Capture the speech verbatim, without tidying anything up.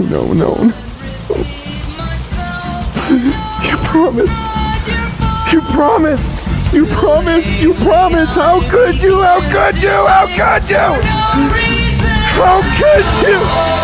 no, no, no. You promised. You promised. You promised. You promised. How could you? How could you? How could you? How could you?